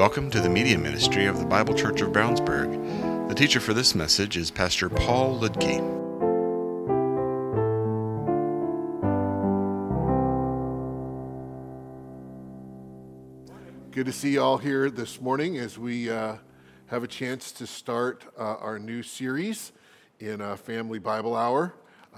Welcome to the media ministry of the Bible Church of Brownsburg. The teacher for this message is Pastor Paul Ludke. Good to see you all here this morning as we have a chance to start our new series in Family Bible Hour.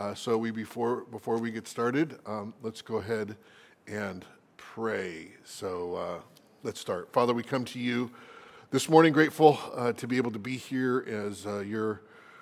Before we get started, let's go ahead and pray. Let's start. Father, we come to you this morning grateful to be able to be here as your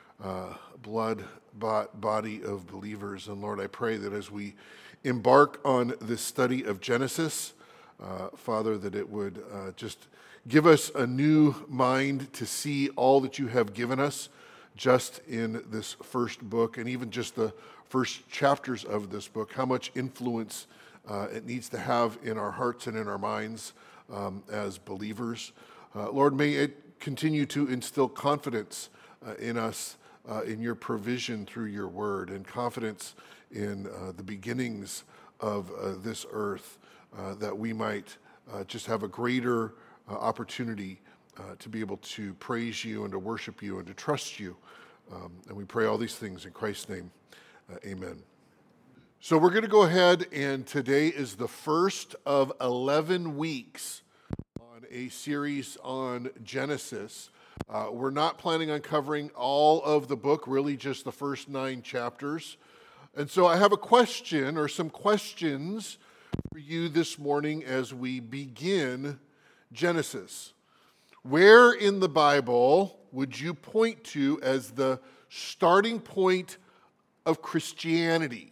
blood-bought body of believers. And Lord, I pray that as we embark on this study of Genesis, Father, that it would just give us a new mind to see all that you have given us just in this first book, and even just the first chapters of this book, how much influence it needs to have in our hearts and in our minds as believers. Lord, may it continue to instill confidence in us in your provision through your word, and confidence in the beginnings of this earth, that we might just have a greater opportunity to be able to praise you and to worship you and to trust you. And we pray all these things in Christ's name. Amen. So we're going to go ahead, and today is the first of 11 weeks on a series on Genesis. We're not planning on covering all of the book, really just the first 9 chapters. And so I have a question, or some questions for you this morning as we begin Genesis. Where in the Bible would you point to as the starting point of Christianity?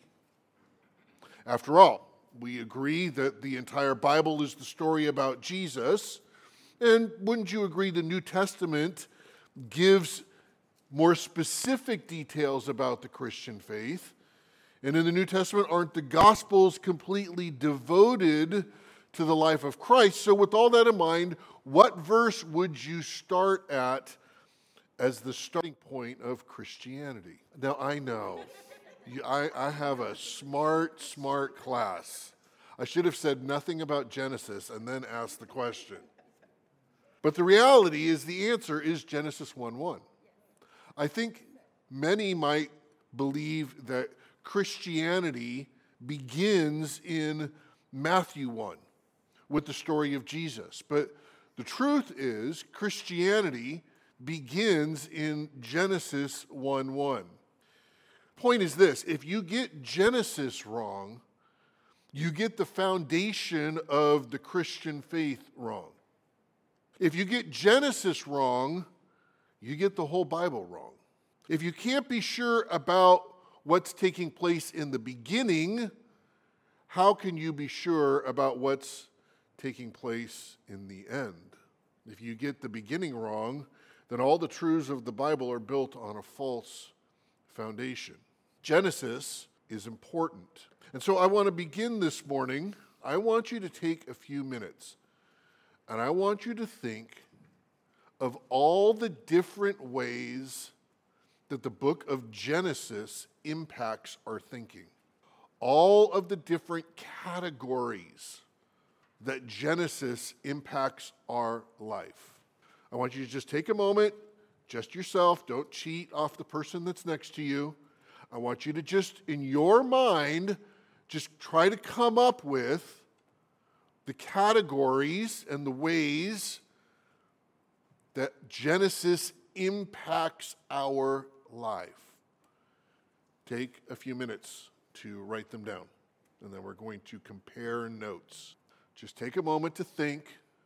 After all, we agree that the entire Bible is the story about Jesus, and wouldn't you agree the New Testament gives more specific details about the Christian faith? And in the New Testament, aren't the Gospels completely devoted to the life of Christ? So with all that in mind, what verse would you start at as the starting point of Christianity? Now, I know, I have a smart class. I should have said nothing about Genesis and then asked the question. But the reality is the answer is Genesis 1:1. I think many might believe that Christianity begins in Matthew 1 with the story of Jesus. But the truth is Christianity begins in Genesis 1:1. Point is this: if you get Genesis wrong, you get the foundation of the Christian faith wrong. If you get Genesis wrong, you get the whole Bible wrong. If you can't be sure about what's taking place in the beginning, how can you be sure about what's taking place in the end? If you get the beginning wrong, then all the truths of the Bible are built on a false foundation. Genesis is important. And so I want to begin this morning. I want you to take a few minutes, and I want you to think of all the different ways that the book of Genesis impacts our thinking. All of the different categories that Genesis impacts our life. I want you to just take a moment, just yourself, don't cheat off the person that's next to you. I want you to just, in your mind, just try to come up with the categories and the ways that Genesis impacts our life. Take a few minutes to write them down, and then we're going to compare notes. Just take a moment to think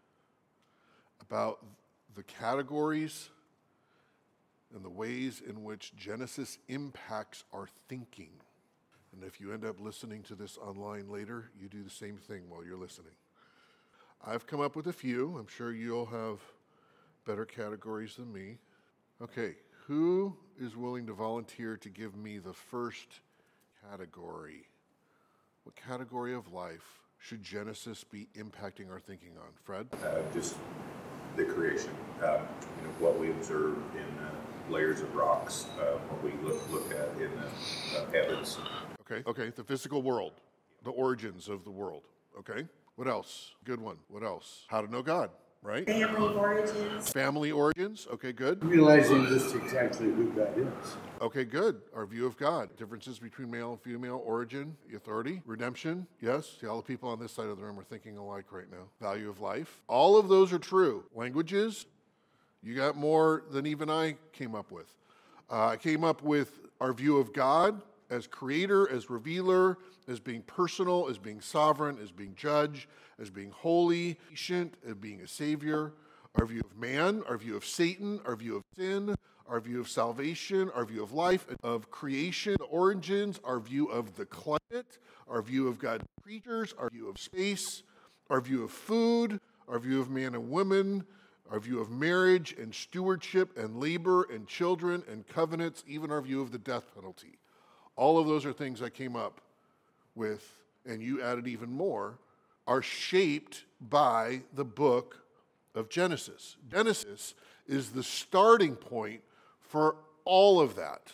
about the categories and the ways in which Genesis impacts our thinking. And if you end up listening to this online later, you do the same thing while you're listening. I've come up with a few. I'm sure you'll have better categories than me. Okay, who is willing to volunteer to give me the first category? What category of life should Genesis be impacting our thinking on? Fred? Just the creation. What we observe in layers of rocks, what we look at in the heavens. Okay, the physical world, the origins of the world. Okay, what else? Good one. What else? How to know God. right? Family origins. Family origins. Okay, good. Realizing just exactly who God is. Okay, good. Our view of God. Differences between male and female, origin, authority, redemption. Yes, see, all the people on this side of the room are thinking alike right now. Value of life. All of those are true. Languages, you got more than even I came up with. I came up with our view of God as creator, as revealer, as being personal, as being sovereign, as being judge, as being holy, patient, as being a savior. Our view of man, our view of Satan, our view of sin, our view of salvation, our view of life, of creation, origins, our view of the climate, our view of God's creatures, our view of space, our view of food, our view of man and woman, our view of marriage and stewardship and labor and children and covenants, even our view of the death penalty. All of those are things I came up with, and you added even more, are shaped by the book of Genesis. Genesis is the starting point for all of that.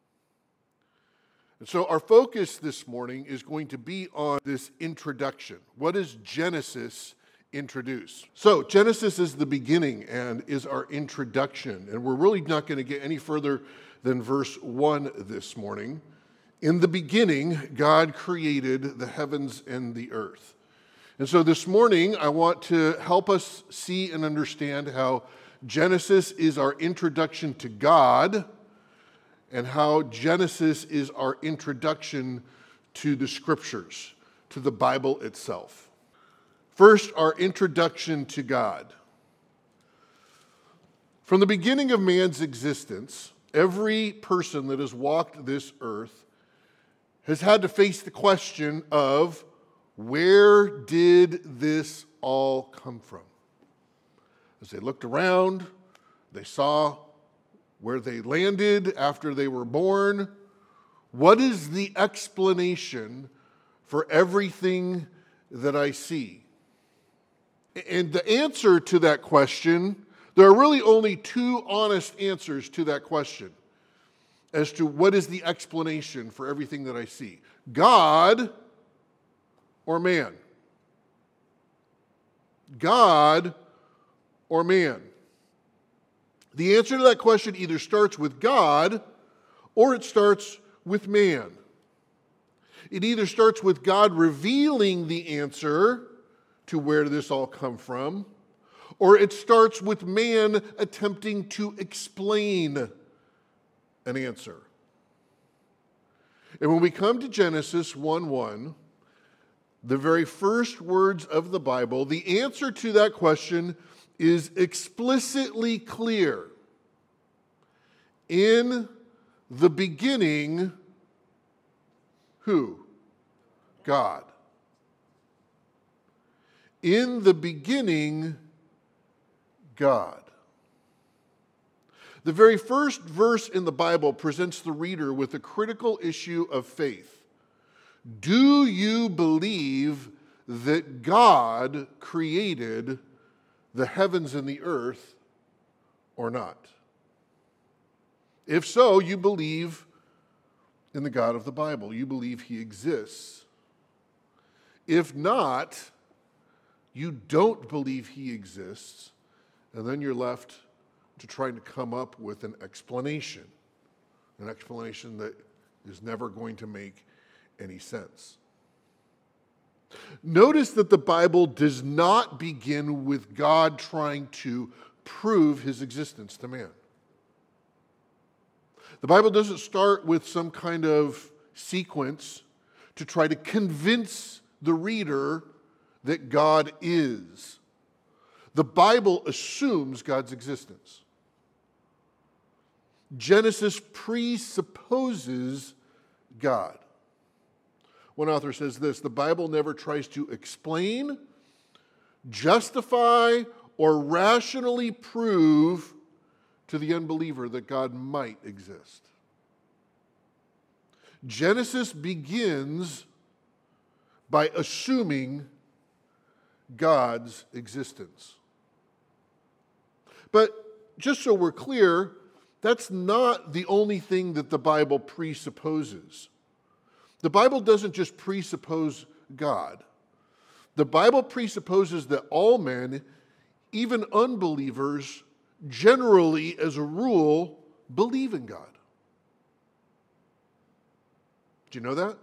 And so our focus this morning is going to be on this introduction. What does Genesis introduce? So Genesis is the beginning and is our introduction. And we're really not going to get any further than verse 1 this morning. In the beginning, God created the heavens and the earth. And so this morning, I want to help us see and understand how Genesis is our introduction to God and how Genesis is our introduction to the Scriptures, to the Bible itself. First, our introduction to God. From the beginning of man's existence, every person that has walked this earth has had to face the question of, where did this all come from? As they looked around, they saw where they landed after they were born. What is the explanation for everything that I see? And the answer to that question, there are really only two honest answers to that question as to what is the explanation for everything that I see. God or man? God or man? The answer to that question either starts with God or it starts with man. It either starts with God revealing the answer to where did this all come from, or it starts with man attempting to explain an answer. And when we come to Genesis 1:1, the very first words of the Bible, the answer to that question is explicitly clear. In the beginning, who? God. In the beginning, God. The very first verse in the Bible presents the reader with a critical issue of faith. Do you believe that God created the heavens and the earth or not? If so, you believe in the God of the Bible. You believe he exists. If not, you don't believe he exists, and then you're left to trying to come up with an explanation that is never going to make any sense. Notice that the Bible does not begin with God trying to prove his existence to man. The Bible doesn't start with some kind of sequence to try to convince the reader that God is. The Bible assumes God's existence. Genesis presupposes God. One author says this: the Bible never tries to explain, justify, or rationally prove to the unbeliever that God might exist. Genesis begins by assuming God's existence. But just so we're clear, that's not the only thing that the Bible presupposes. The Bible doesn't just presuppose God. The Bible presupposes that all men even unbelievers generally, as a rule, believe in God. Do you know that?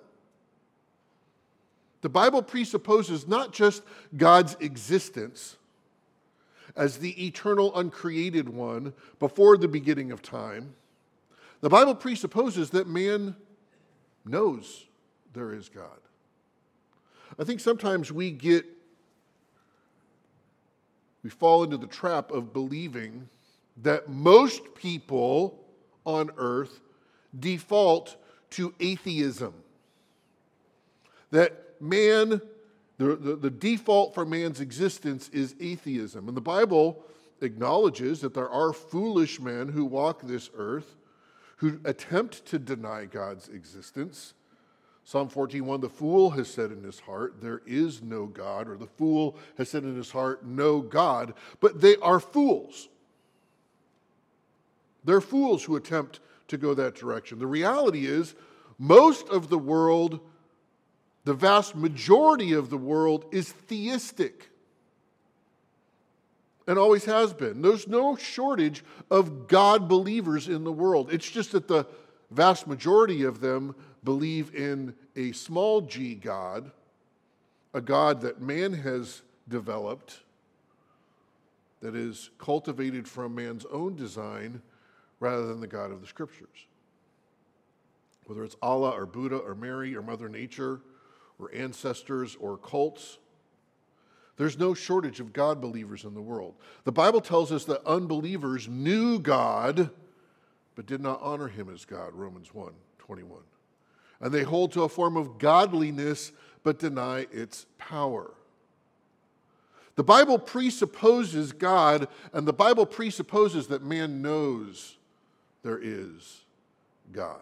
The Bible presupposes not just God's existence as the eternal, uncreated one before the beginning of time. The Bible presupposes that man knows there is God. I think sometimes we fall into the trap of believing that most people on earth default to atheism. That man, the default for man's existence is atheism. And the Bible acknowledges that there are foolish men who walk this earth who attempt to deny God's existence. Psalm 14:1, the fool has said in his heart, there is no God, or the fool has said in his heart, no God. But they are fools. They're fools who attempt to go that direction. The reality is, most of the world, the vast majority of the world, is theistic. And always has been. There's no shortage of God believers in the world. It's just that the vast majority of them believe in a small g God, a God that man has developed, that is cultivated from man's own design rather than the God of the Scriptures. Whether it's Allah or Buddha or Mary or Mother Nature or ancestors or cults, there's no shortage of God believers in the world. The Bible tells us that unbelievers knew God, but did not honor him as God, Romans 1:21. And they hold to a form of godliness, but deny its power. The Bible presupposes God, and the Bible presupposes that man knows there is God.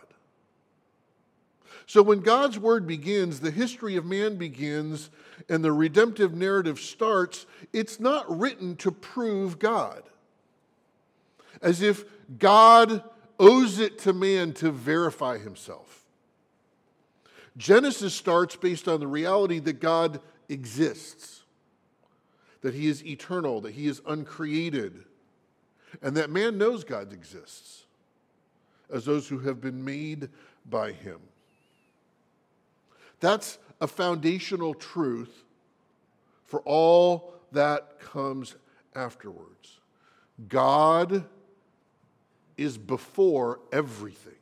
So when God's word begins, the history of man begins, and the redemptive narrative starts, it's not written to prove God. As if God owes it to man to verify himself. Genesis starts based on the reality that God exists, that he is eternal, that he is uncreated, and that man knows God exists as those who have been made by him. That's a foundational truth for all that comes afterwards. God is before everything.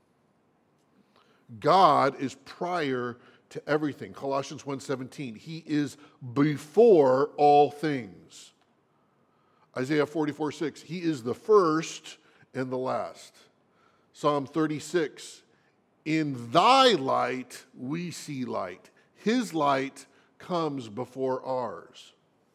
God is prior to everything. Colossians 1:17, he is before all things. Isaiah 44:6, he is the first and the last. Psalm 36, in thy light we see light. His light comes before ours.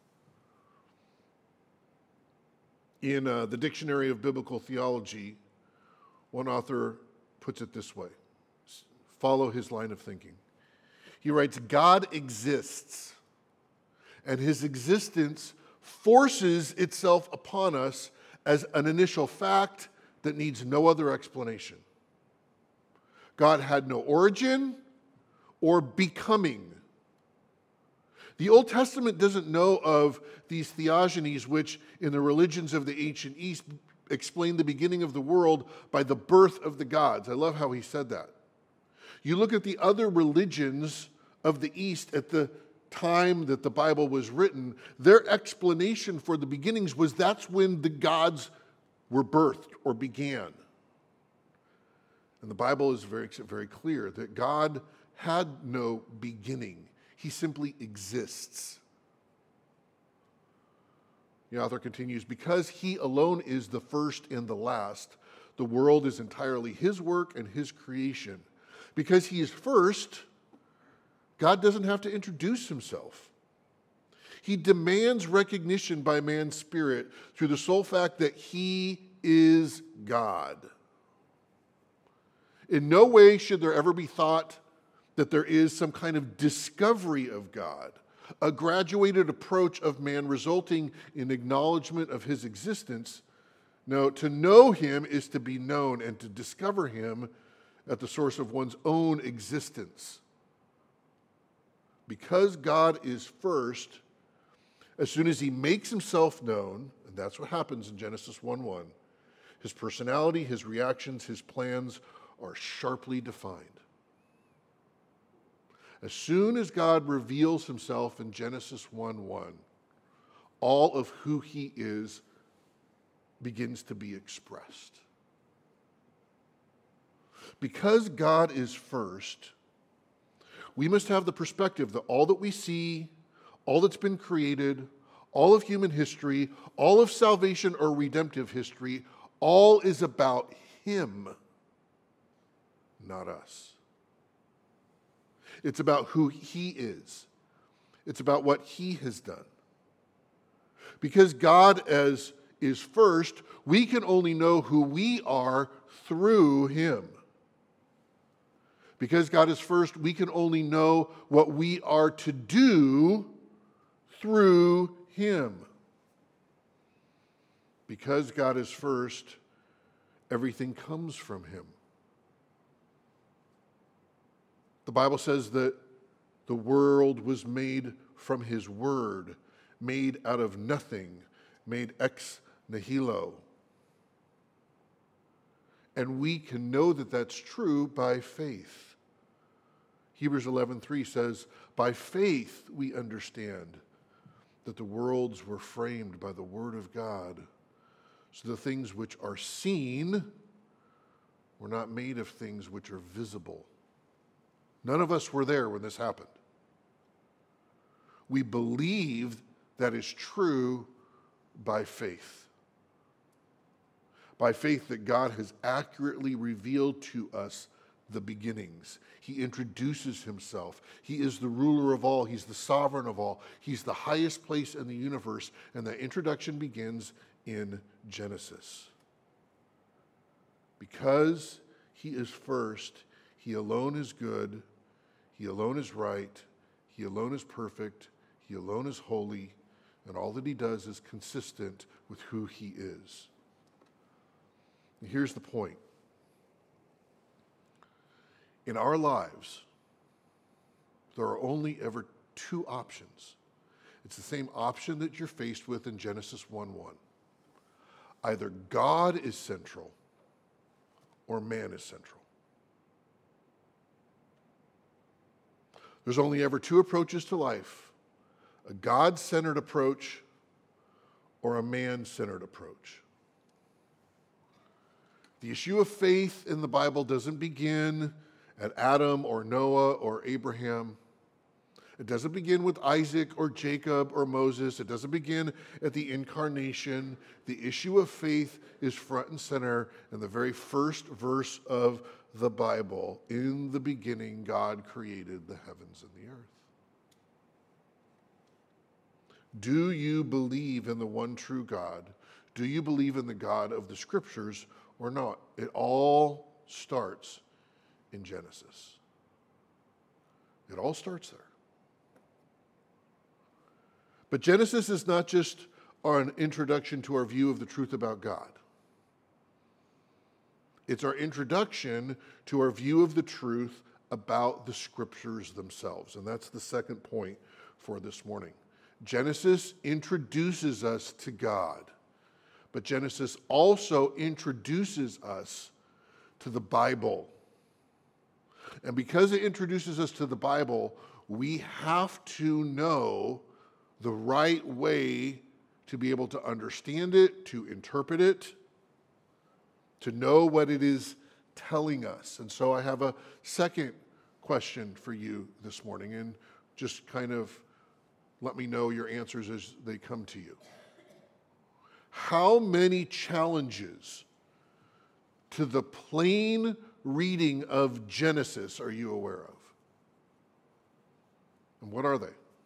In the Dictionary of Biblical Theology, one author puts it this way. Follow his line of thinking. He writes, God exists, and his existence forces itself upon us as an initial fact that needs no other explanation. God had no origin or becoming. The Old Testament doesn't know of these theogonies, which in the religions of the ancient East explain the beginning of the world by the birth of the gods. I love how he said that. You look at the other religions of the East at the time that the Bible was written, their explanation for the beginnings was that's when the gods were birthed or began. And the Bible is very, very clear that God had no beginning. He simply exists. The author continues, because he alone is the first and the last, the world is entirely his work and his creation. Because he is first, God doesn't have to introduce himself. He demands recognition by man's spirit through the sole fact that he is God. In no way should there ever be thought that there is some kind of discovery of God, a graduated approach of man resulting in acknowledgement of his existence. No, to know him is to be known, and to discover him at the source of one's own existence. Because God is first, As soon as he makes himself known, and that's what happens in Genesis 1:1, his personality, his reactions, his plans are sharply defined. As soon as God reveals himself in Genesis 1:1, all of who he is begins to be expressed. Because God is first, we must have the perspective that all that we see, all that's been created, all of human history, all of salvation or redemptive history, all is about him, not us. It's about who he is. It's about what he has done. Because God is first, we can only know who we are through him. Because God is first, we can only know what we are to do through him. Because God is first, everything comes from him. The Bible says that the world was made from his word, made out of nothing, made ex nihilo. And we can know that that's true by faith. Hebrews 11:3 says, by faith we understand that the worlds were framed by the word of God, so the things which are seen were not made of things which are visible. None of us were there when this happened. We believe that is true by faith. By faith that God has accurately revealed to us the beginnings. He introduces himself. He is the ruler of all. He's the sovereign of all. He's the highest place in the universe. And that introduction begins in Genesis. Because he is first, he alone is good, he alone is right, he alone is perfect, he alone is holy, and all that he does is consistent with who he is. And here's the point. In our lives, there are only ever two options. It's the same option that you're faced with in Genesis 1:1. Either God is central or man is central. There's only ever two approaches to life: a God-centered approach or a man-centered approach. The issue of faith in the Bible doesn't begin at Adam or Noah or Abraham. It doesn't begin with Isaac or Jacob or Moses. It doesn't begin at the incarnation. The issue of faith is front and center in the very first verse of the Bible. In the beginning, God created the heavens and the earth. Do you believe in the one true God? Do you believe in the God of the Scriptures or not? It all starts in Genesis. It all starts there. But Genesis is not just an introduction to our view of the truth about God. It's our introduction to our view of the truth about the Scriptures themselves. And that's the second point for this morning. Genesis introduces us to God, but Genesis also introduces us to the Bible. And because it introduces us to the Bible, we have to know the right way to be able to understand it, to interpret it, to know what it is telling us. And so I have a second question for you this morning, and just kind of let me know your answers as they come to you. How many challenges to the plain reading of Genesis are you aware of? And what are they?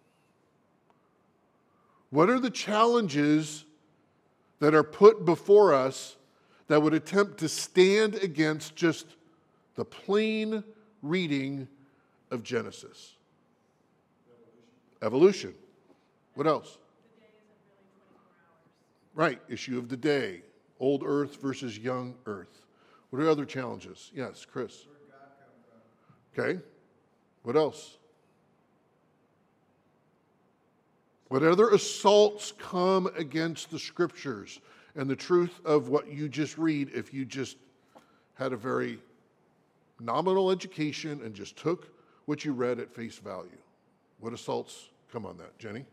What are the challenges that are put before us that would attempt to stand against just the plain reading of Genesis? Evolution. What else? The day isn't really 24 hours. Right, issue of the day. Old earth versus young earth. What are other challenges? Yes, Chris. Where did God come from? Okay. What else? What other assaults come against the Scriptures and the truth of what you just read if you just had a very nominal education and just took what you read at face value? What assaults come on that, Jenny?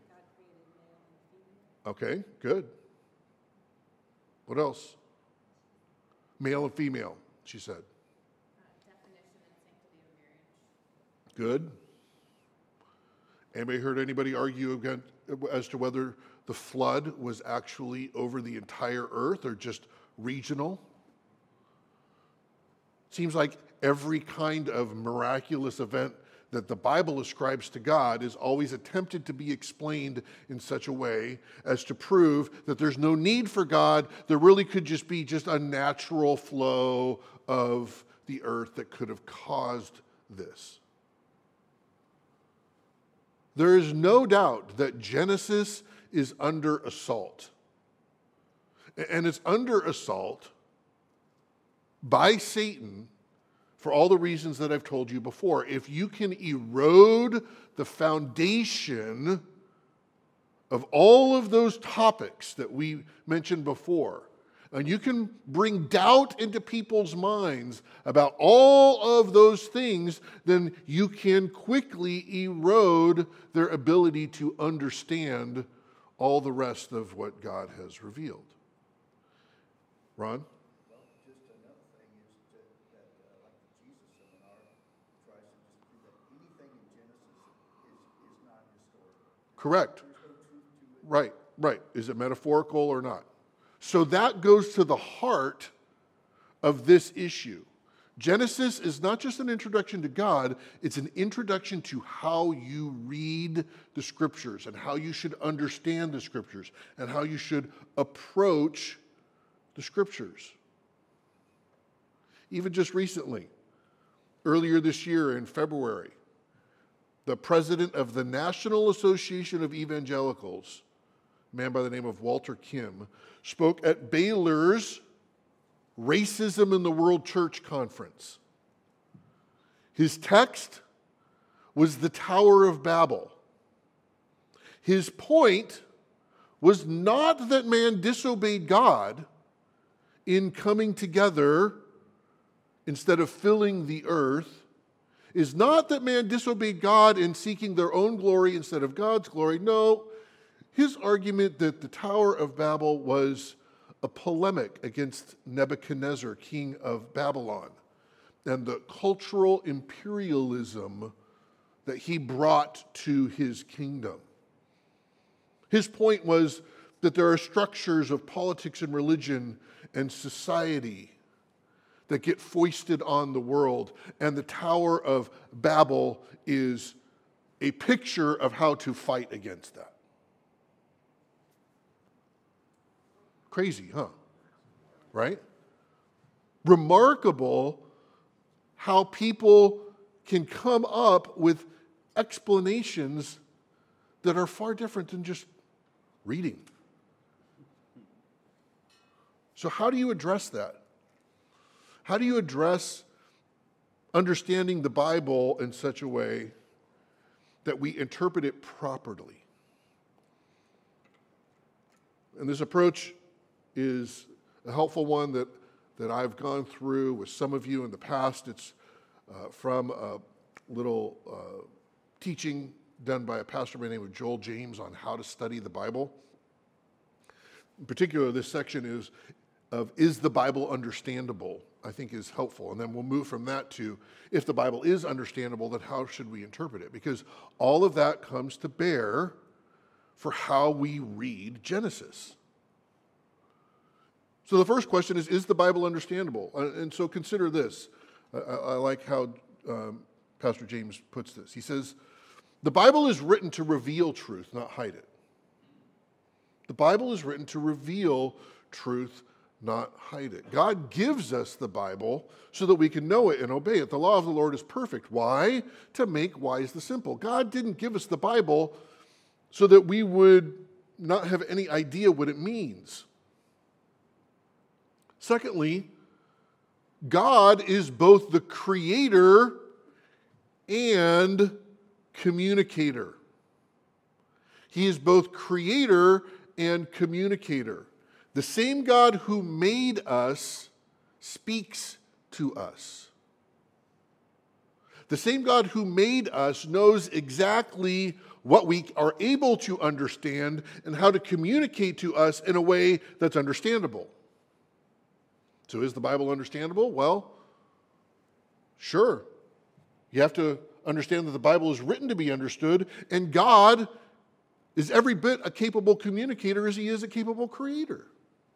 Okay, good. What else? Male and female, she said. Definition and sanctity of marriage. Good. Anybody heard anybody argue again as to whether the flood was actually over the entire earth or just regional? Seems like every kind of miraculous event that the Bible ascribes to God is always attempted to be explained in such a way as to prove that there's no need for God. There really could just be just a natural flow of the earth that could have caused this. There is no doubt that Genesis is under assault. And it's under assault by Satan for all the reasons that I've told you before. If you can erode the foundation of all of those topics that we mentioned before, and you can bring doubt into people's minds about all of those things, then you can quickly erode their ability to understand all the rest of what God has revealed. Ron? Well, just another thing is that like the Jesus seminar tries to just prove that anything in Genesis is not historical. Correct. There's no truth to it. Right. Is it metaphorical or not? So that goes to the heart of this issue. Genesis is not just an introduction to God, it's an introduction to how you read the Scriptures and how you should understand the Scriptures and how you should approach the Scriptures. Even just recently, earlier this year in February, the president of the National Association of Evangelicals, a man by the name of Walter Kim, spoke at Baylor's Racism in the World Church Conference. His text was the Tower of Babel. His point was not that man disobeyed God in coming together instead of filling the earth, is not that man disobeyed God in seeking their own glory instead of God's glory. No, his argument that the Tower of Babel was a polemic against Nebuchadnezzar, king of Babylon, and the cultural imperialism that he brought to his kingdom. His point was that there are structures of politics and religion and society that get foisted on the world, and the Tower of Babel is a picture of how to fight against that. Crazy, huh? Right? Remarkable how people can come up with explanations that are far different than just reading. So how do you address that? How do you address understanding the Bible in such a way that we interpret it properly? And this approach is a helpful one that I've gone through with some of you in the past. It's from a little teaching done by a pastor by the name of Joel James on how to study the Bible. In particular, this section is the Bible understandable, I think is helpful. And then we'll move from that to, if the Bible is understandable, then how should we interpret it? Because all of that comes to bear for how we read Genesis. So the first question is the Bible understandable? And so consider this. I like how Pastor James puts this. He says, the Bible is written to reveal truth, not hide it. The Bible is written to reveal truth, not hide it. God gives us the Bible so that we can know it and obey it. The law of the Lord is perfect. Why? To make wise the simple. God didn't give us the Bible so that we would not have any idea what it means. Secondly, God is both the creator and communicator. He is both creator and communicator. The same God who made us speaks to us. The same God who made us knows exactly what we are able to understand and how to communicate to us in a way that's understandable. So is the Bible understandable? Well, sure. You have to understand that the Bible is written to be understood, and God is every bit a capable communicator as he is a capable creator.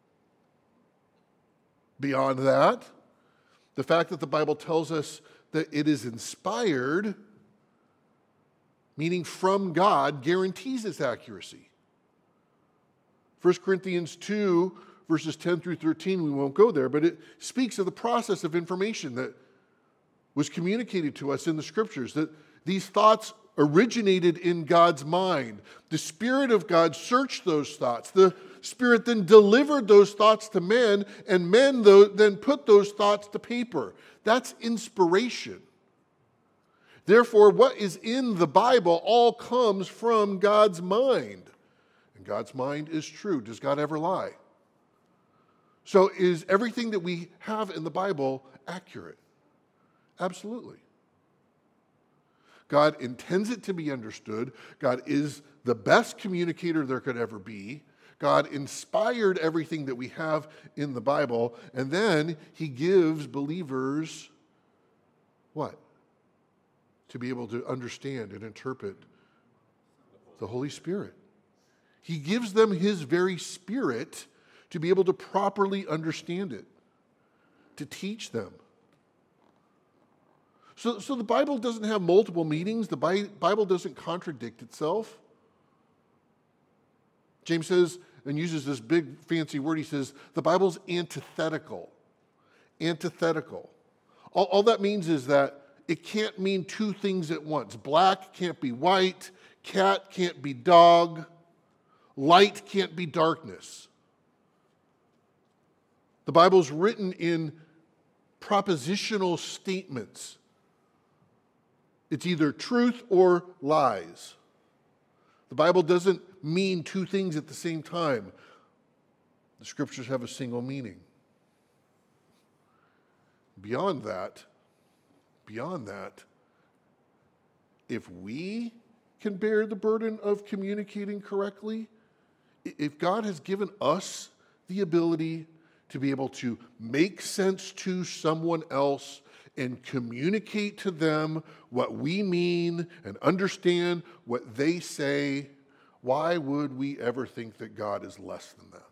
Beyond that, the fact that the Bible tells us that it is inspired, meaning from God, guarantees its accuracy. 1 Corinthians 2, verses 10 through 13, we won't go there, but it speaks of the process of information that was communicated to us in the Scriptures, that these thoughts originated in God's mind. The Spirit of God searched those thoughts. The Spirit then delivered those thoughts to men, and men then put those thoughts to paper. That's inspiration. Therefore, what is in the Bible all comes from God's mind. And God's mind is true. Does God ever lie? So is everything that we have in the Bible accurate? Absolutely. God intends it to be understood. God is the best communicator there could ever be. God inspired everything that we have in the Bible, and then he gives believers what? To be able to understand and interpret the Holy Spirit. He gives them his very Spirit to be able to properly understand it, to teach them. So the Bible doesn't have multiple meanings. The Bible doesn't contradict itself. James says, and uses this big fancy word, he says, the Bible's antithetical. Antithetical. All that means is that it can't mean two things at once. Black can't be white, cat can't be dog, light can't be darkness. The Bible's written in propositional statements. It's either truth or lies. The Bible doesn't mean two things at the same time. The Scriptures have a single meaning. Beyond that, if we can bear the burden of communicating correctly, if God has given us the ability to be able to make sense to someone else and communicate to them what we mean and understand what they say, why would we ever think that God is less than that?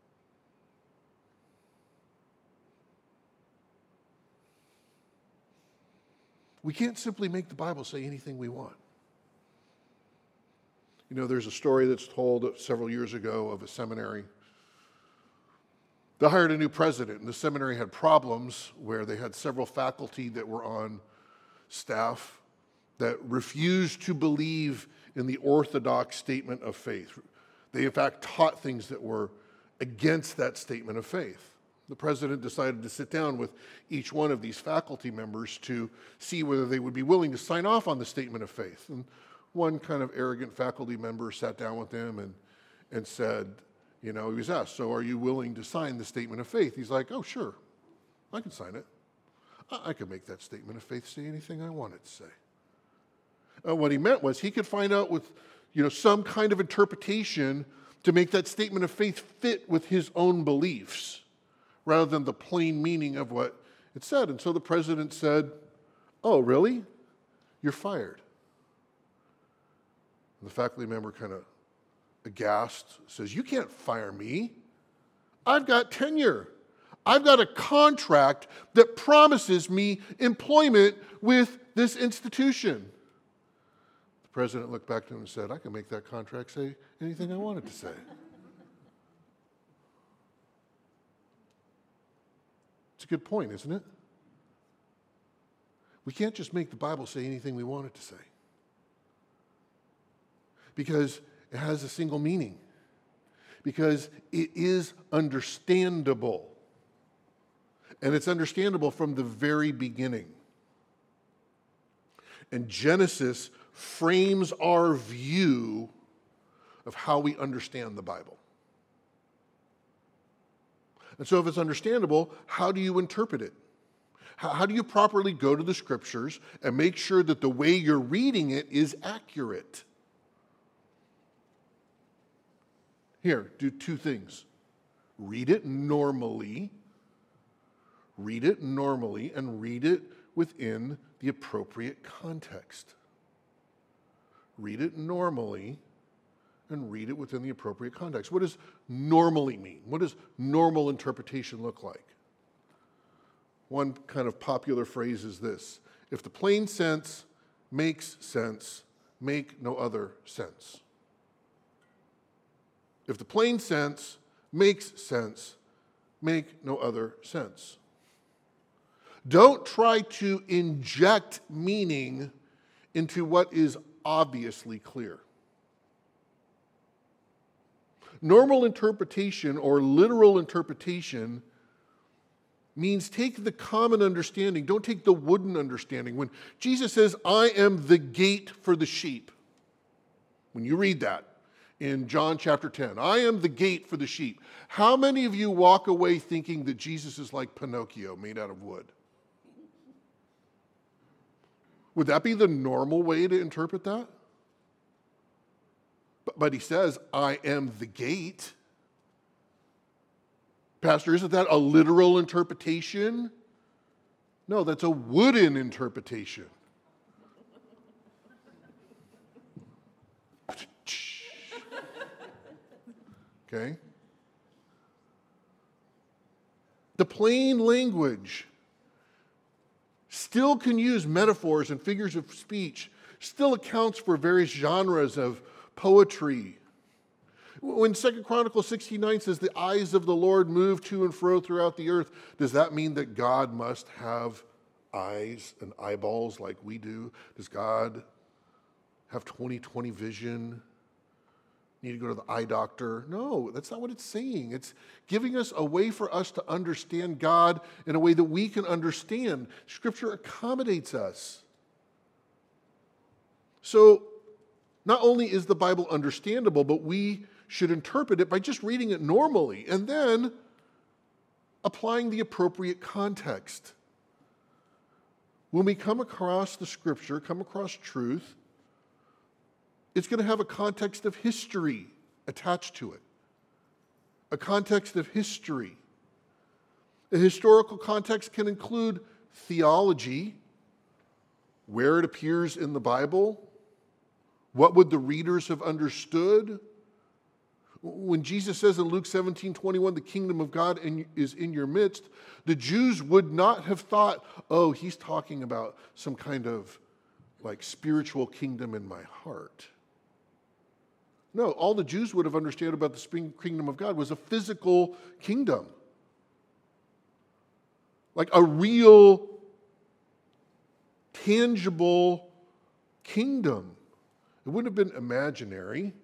We can't simply make the Bible say anything we want. You know, there's a story that's told several years ago of a seminary. They hired a new president, and the seminary had problems where they had several faculty that were on staff that refused to believe in the orthodox statement of faith. They, in fact, taught things that were against that statement of faith. The president decided to sit down with each one of these faculty members to see whether they would be willing to sign off on the statement of faith. And one kind of arrogant faculty member sat down with them and said, you know, he was asked, so are you willing to sign the statement of faith? He's like, oh, sure, I can sign it. I can make that statement of faith say anything I want it to say. What he meant was he could find out with, some kind of interpretation to make that statement of faith fit with his own beliefs, rather than the plain meaning of what it said. And so the president said, oh, really? You're fired. And the faculty member kind of aghast says, you can't fire me. I've got tenure. I've got a contract that promises me employment with this institution. The president looked back to him and said, I can make that contract say anything I want it to say. It's a good point, isn't it? We can't just make the Bible say anything we want it to say, because it has a single meaning, because it is understandable, and it's understandable from the very beginning. And Genesis frames our view of how we understand the Bible. And so if it's understandable, how do you interpret it? How do you properly go to the Scriptures and make sure that the way you're reading it is accurate? Here, do two things. Read it normally, and read it within the appropriate context. Read it normally and read it within the appropriate context. What does normally mean? What does normal interpretation look like? One kind of popular phrase is this: if the plain sense makes sense, make no other sense. If the plain sense makes sense, make no other sense. Don't try to inject meaning into what is obviously clear. Normal interpretation or literal interpretation means take the common understanding. Don't take the wooden understanding. When Jesus says, I am the gate for the sheep, when you read that in John chapter 10, I am the gate for the sheep, how many of you walk away thinking that Jesus is like Pinocchio made out of wood? Would that be the normal way to interpret that? But he says, I am the gate. Pastor, isn't that a literal interpretation? No, that's a wooden interpretation. Okay? The plain language still can use metaphors and figures of speech, still accounts for various genres of poetry. When 2 Chronicles 16:9 says the eyes of the Lord move to and fro throughout the earth, does that mean that God must have eyes and eyeballs like we do? Does God have 20/20 vision? Need to go to the eye doctor? No, that's not what it's saying. It's giving us a way for us to understand God in a way that we can understand. Scripture accommodates us. So not only is the Bible understandable, but we should interpret it by just reading it normally and then applying the appropriate context. When we come across the Scripture, come across truth, it's going to have a context of history attached to it. A context of history. A historical context can include theology, where it appears in the Bible, what would the readers have understood. When Jesus says in Luke 17:21, the kingdom of God is in your midst, the Jews would not have thought, oh, he's talking about some kind of like spiritual kingdom in my heart. No, all the Jews would have understood about the kingdom of God was a physical kingdom. Like a real, tangible kingdom. It wouldn't have been imaginary.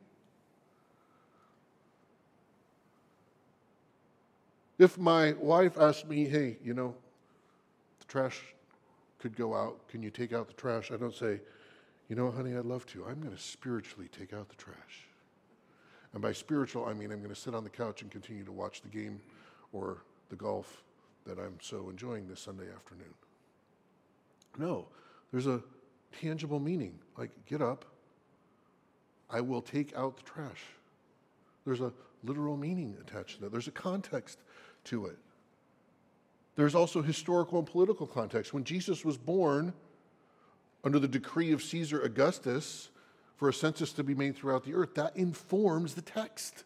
If my wife asked me, hey, the trash could go out, can you take out the trash? I don't say, honey, I'd love to. I'm going to spiritually take out the trash. And by spiritual, I mean I'm going to sit on the couch and continue to watch the game or the golf that I'm so enjoying this Sunday afternoon. No, there's a tangible meaning. Like, get up. I will take out the trash. There's a literal meaning attached to that. There's a context to it. There's also historical and political context. When Jesus was born, under the decree of Caesar Augustus, for a census to be made throughout the earth, that informs the text.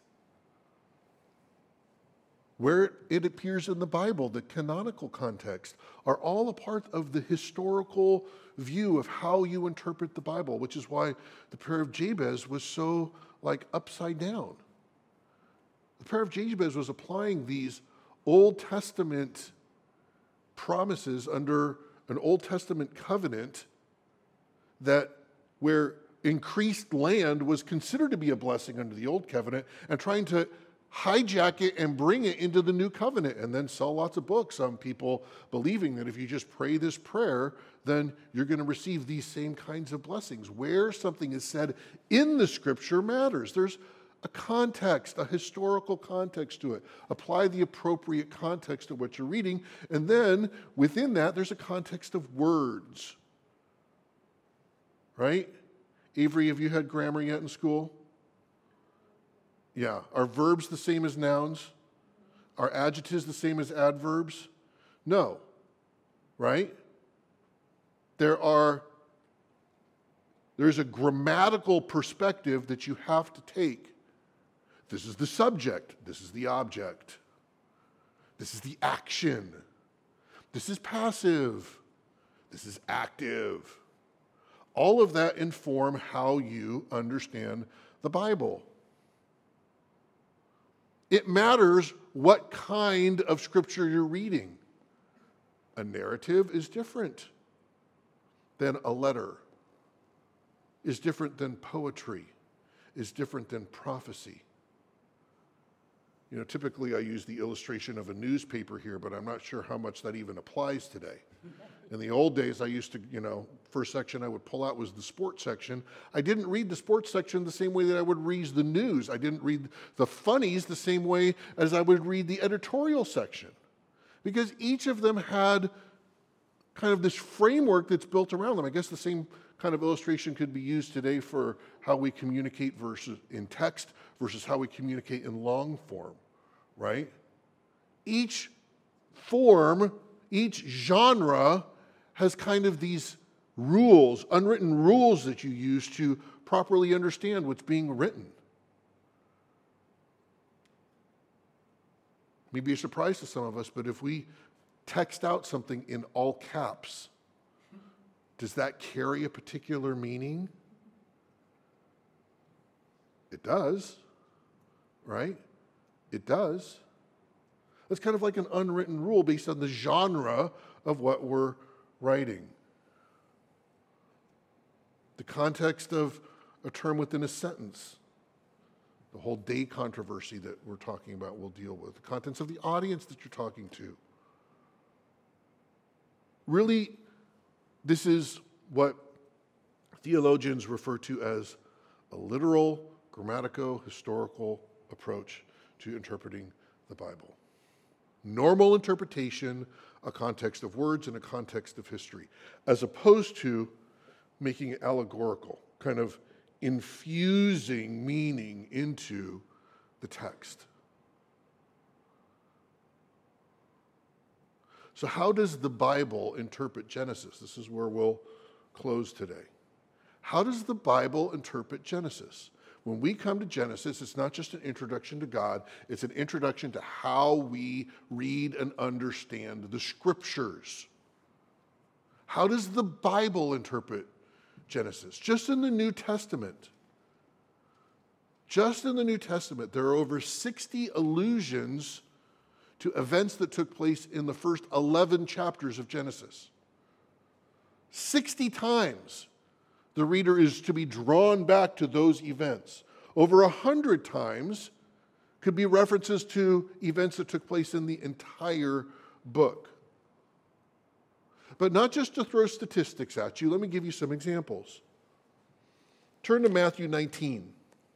Where it appears in the Bible, the canonical context, are all a part of the historical view of how you interpret the Bible, which is why the prayer of Jabez was so upside down. The prayer of Jabez was applying these Old Testament promises under an Old Testament covenant that where increased land was considered to be a blessing under the Old Covenant, and trying to hijack it and bring it into the New Covenant and then sell lots of books on people believing that if you just pray this prayer, then you're going to receive these same kinds of blessings. Where something is said in the Scripture matters. There's a context, a historical context to it. Apply the appropriate context to what you're reading, and then within that, there's a context of words. Right? Avery, have you had grammar yet in school? Yeah. Are verbs the same as nouns? Are adjectives the same as adverbs? No. Right? There's a grammatical perspective that you have to take. This is the subject. This is the object. This is the action. This is passive. This is active. All of that inform how you understand the Bible. It matters what kind of scripture you're reading. A narrative is different than a letter, is different than poetry, is different than prophecy. You know, typically I use the illustration of a newspaper here, but I'm not sure how much that even applies today. In the old days, I used to, first section I would pull out was the sports section. I didn't read the sports section the same way that I would read the news. I didn't read the funnies the same way as I would read the editorial section. Because each of them had kind of this framework that's built around them. I guess the same kind of illustration could be used today for how we communicate versus in text versus how we communicate in long form, right? Each form, each genre has kind of these rules, unwritten rules that you use to properly understand what's being written. Maybe a surprise to some of us, but if we text out something in all caps, does that carry a particular meaning? It does, right? It does. It's kind of like an unwritten rule based on the genre of what we're writing. The context of a term within a sentence. The whole day controversy that we're talking about we'll deal with. The contents of the audience that you're talking to. Really, this is what theologians refer to as a literal, grammatico-historical approach to interpreting the Bible. Normal interpretation, a context of words and a context of history, as opposed to making it allegorical, kind of infusing meaning into the text. So how does the Bible interpret Genesis? This is where we'll close today. How does the Bible interpret Genesis? When we come to Genesis, it's not just an introduction to God, it's an introduction to how we read and understand the Scriptures. How does the Bible interpret Genesis? Just in the New Testament. Just in the New Testament, there are over 60 allusions to events that took place in the first 11 chapters of Genesis. 60 times the reader is to be drawn back to those events. Over 100 times could be references to events that took place in the entire book. But not just to throw statistics at you, let me give you some examples. Turn to Matthew 19.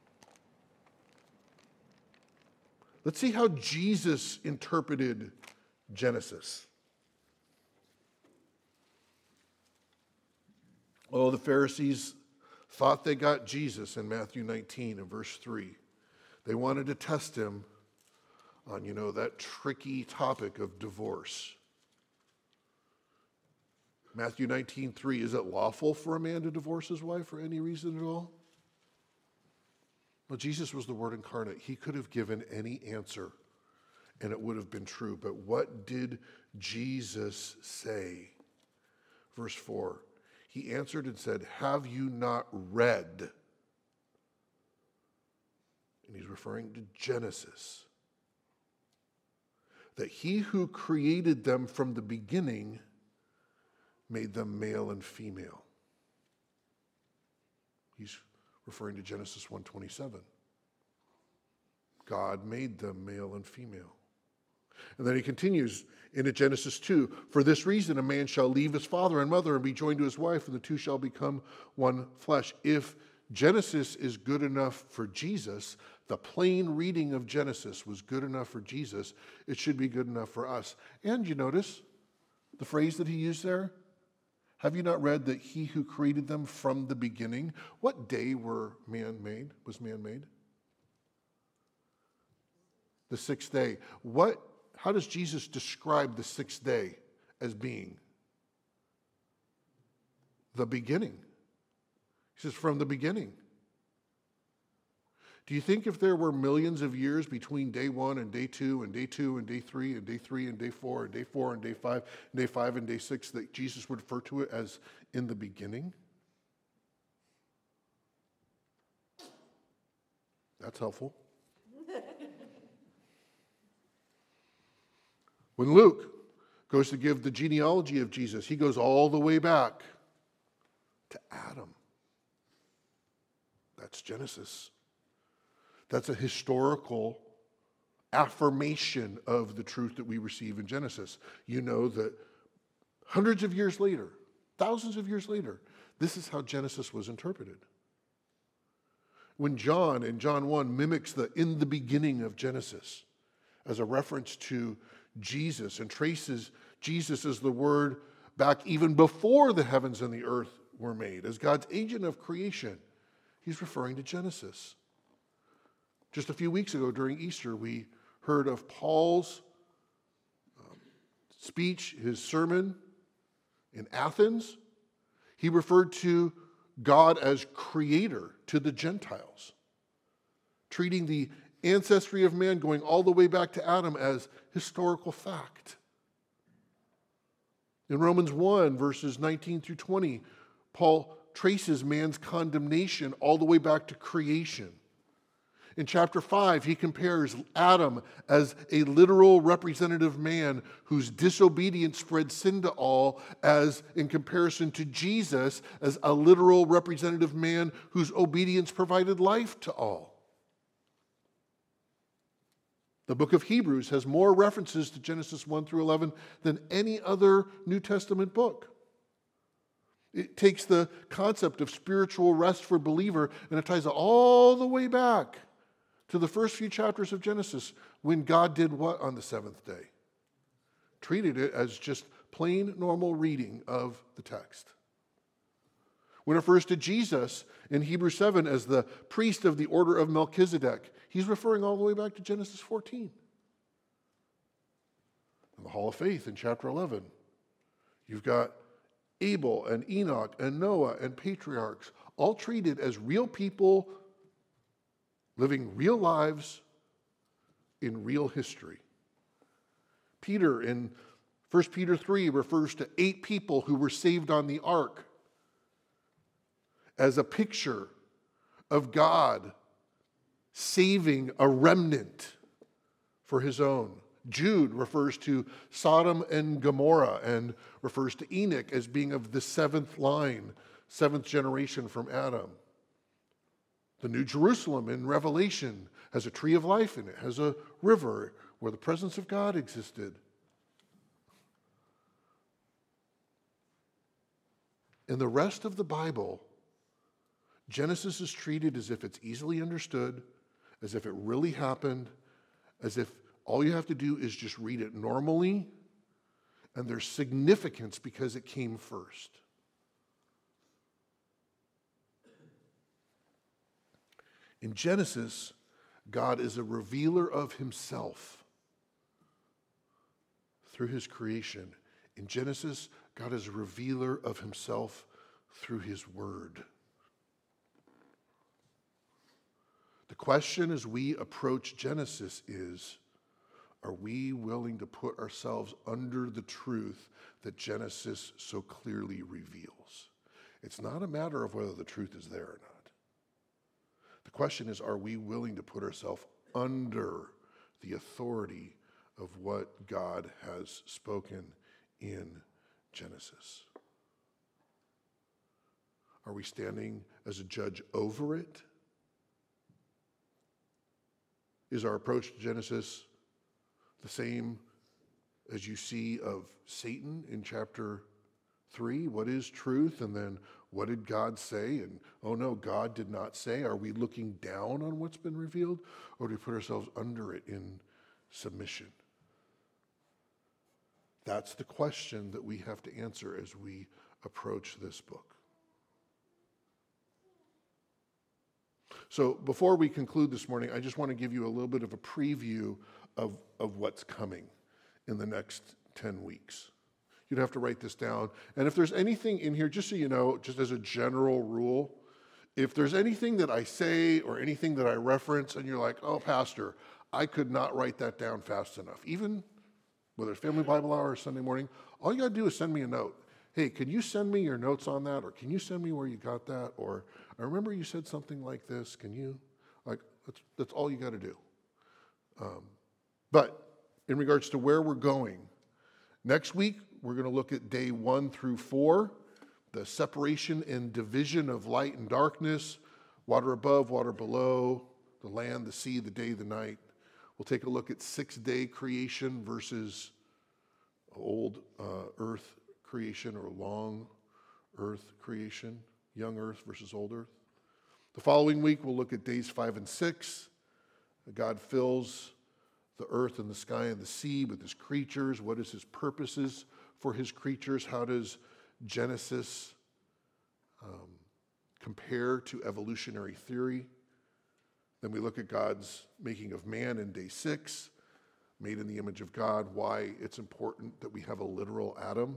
Let's see how Jesus interpreted Genesis. Oh, the Pharisees thought they got Jesus in Matthew 19 and verse 3. They wanted to test him on, that tricky topic of divorce. Matthew 19:3, is it lawful for a man to divorce his wife for any reason at all? Well, Jesus was the Word incarnate. He could have given any answer, and it would have been true. But what did Jesus say? Verse 4, he answered and said, have you not read? And he's referring to Genesis. That he who created them from the beginning made them male and female. He's referring to Genesis 1:27. God made them male and female. And then he continues into Genesis 2. For this reason, a man shall leave his father and mother and be joined to his wife, and the two shall become one flesh. If Genesis is good enough for Jesus, the plain reading of Genesis was good enough for Jesus, it should be good enough for us. And you notice the phrase that he used there? Have you not read that he who created them from the beginning? What day was man made? The sixth day. How does Jesus describe the sixth day as being? The beginning. He says, from the beginning. Do you think if there were millions of years between day 1 and day 2 and day 2 and day 3 and day 3 and day 4 and day 4 and day 5 and day 5 and day 6 that Jesus would refer to it as in the beginning? That's helpful. When Luke goes to give the genealogy of Jesus, he goes all the way back to Adam. That's Genesis. That's a historical affirmation of the truth that we receive in Genesis. You know that hundreds of years later, thousands of years later, this is how Genesis was interpreted. When John, in John 1, mimics the in the beginning of Genesis as a reference to Jesus and traces Jesus as the word back even before the heavens and the earth were made, as God's agent of creation, he's referring to Genesis. Just a few weeks ago during Easter, we heard of Paul's speech, his sermon in Athens. He referred to God as creator to the Gentiles, treating the ancestry of man going all the way back to Adam as historical fact. In Romans 1, verses 19 through 20, Paul traces man's condemnation all the way back to creation. In chapter 5, he compares Adam as a literal representative man whose disobedience spread sin to all, as in comparison to Jesus as a literal representative man whose obedience provided life to all. The book of Hebrews has more references to Genesis 1 through 11 than any other New Testament book. It takes the concept of spiritual rest for believer and it ties it all the way back to the first few chapters of Genesis when God did what on the seventh day? Treated it as just plain normal reading of the text. When it refers to Jesus in Hebrews 7 as the priest of the order of Melchizedek, he's referring all the way back to Genesis 14. In the Hall of Faith in chapter 11, you've got Abel and Enoch and Noah and patriarchs, all treated as real people living real lives in real history. Peter in 1 Peter 3 refers to 8 people who were saved on the ark as a picture of God saving a remnant for his own. Jude refers to Sodom and Gomorrah and refers to Enoch as being of the 7th line, 7th generation from Adam. The New Jerusalem in Revelation has a tree of life in it, has a river where the presence of God existed. In the rest of the Bible, Genesis is treated as if it's easily understood, as if it really happened, as if all you have to do is just read it normally, and there's significance because it came first. In Genesis, God is a revealer of himself through his creation. In Genesis, God is a revealer of himself through his word. The question as we approach Genesis is, are we willing to put ourselves under the truth that Genesis so clearly reveals? It's not a matter of whether the truth is there or not. The question is, are we willing to put ourselves under the authority of what God has spoken in Genesis? Are we standing as a judge over it? Is our approach to Genesis the same as you see of Satan in chapter 3, what is truth? And then what did God say? And oh no, God did not say. Are we looking down on what's been revealed? Or do we put ourselves under it in submission? That's the question that we have to answer as we approach this book. So before we conclude this morning, I just want to give you a little bit of a preview of what's coming in the next 10 weeks. You'd have to write this down. And if there's anything in here, just so you know, just as a general rule, if there's anything that I say or anything that I reference and you're like, oh, Pastor, I could not write that down fast enough, even whether it's Family Bible Hour or Sunday morning, all you got to do is send me a note. Hey, can you send me your notes on that? Or can you send me where you got that? Or I remember you said something like this. Can you? Like, that's all you got to do. But in regards to where we're going, next week, we're going to look at day 1 through 4, the separation and division of light and darkness, water above, water below, the land, the sea, the day, the night. We'll take a look at 6-day creation versus old earth creation or long earth creation, young earth versus old earth. The following week, we'll look at days 5 and 6. God fills the earth and the sky and the sea with his creatures. What is his purposes for his creatures? How does Genesis compare to evolutionary theory? Then we look at God's making of man in day 6, made in the image of God, why it's important that we have a literal Adam.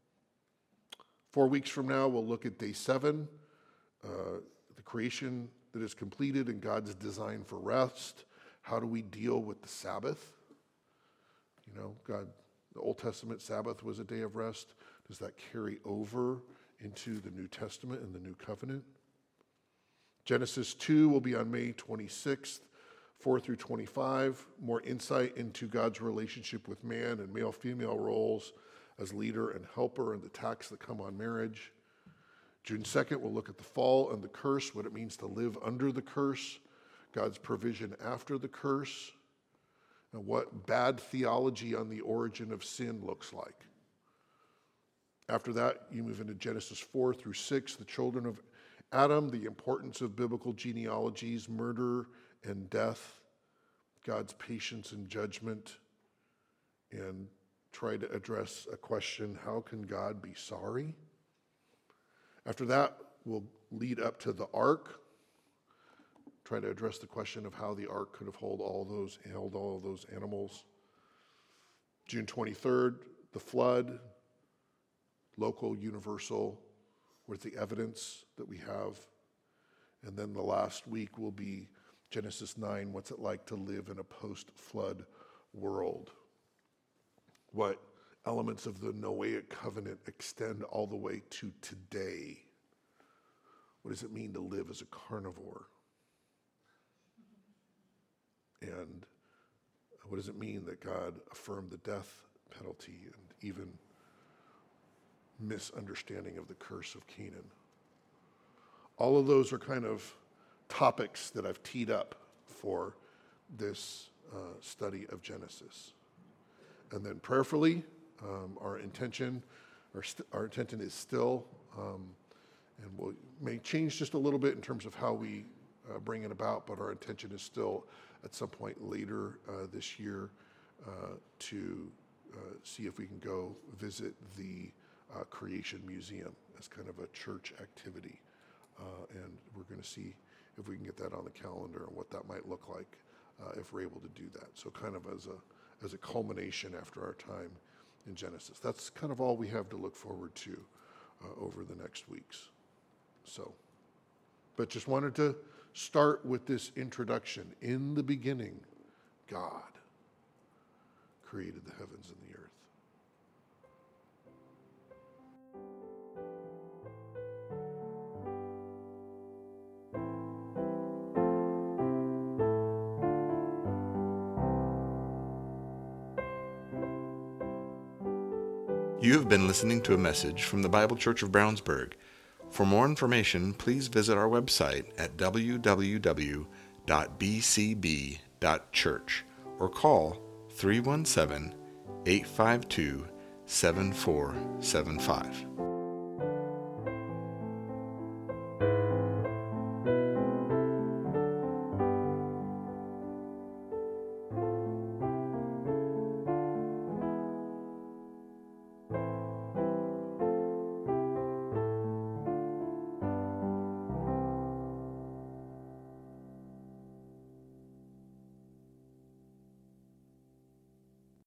4 weeks from now, we'll look at day 7, the creation that is completed and God's design for rest. How do we deal with the Sabbath? You know, God, the Old Testament Sabbath was a day of rest. Does that carry over into the New Testament and the New Covenant? Genesis 2 will be on May 26th, 4 through 25. More insight into God's relationship with man and male-female roles as leader and helper and the attacks that come on marriage. June 2nd, we'll look at the fall and the curse, what it means to live under the curse, God's provision after the curse, and what bad theology on the origin of sin looks like. After that, you move into Genesis 4 through 6, the children of Adam, the importance of biblical genealogies, murder and death, God's patience and judgment, and try to address a question, how can God be sorry? After that, we'll lead up to the ark, try to address the question of how the ark could have held all of those animals. June 23rd, the flood, local, universal, where's the evidence that we have? And then the last week will be Genesis 9, what's it like to live in a post-flood world? What elements of the Noahic covenant extend all the way to today? What does it mean to live as a carnivore? And what does it mean that God affirmed the death penalty and even misunderstanding of the curse of Canaan? All of those are kind of topics that I've teed up for this study of Genesis. And then prayerfully, our intention is still, and we may change just a little bit in terms of how we bring it about, but our intention is still at some point later this year to see if we can go visit the Creation Museum as kind of a church activity. And we're going to see if we can get that on the calendar and what that might look like if we're able to do that. So kind of as a culmination after our time in Genesis. That's kind of all we have to look forward to over the next weeks. So, but just wanted to start with this introduction. In the beginning, God created the heavens and the earth. You have been listening to a message from the Bible Church of Brownsburg. For more information, please visit our website at www.bcb.church or call 317-852-7475.